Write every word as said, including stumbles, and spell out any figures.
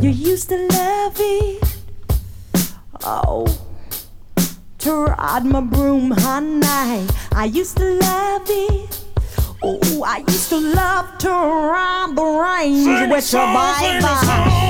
You used to love it. Oh, to ride my broom, honey. I used to love it. Oh, I used to love to ride the range with your baby.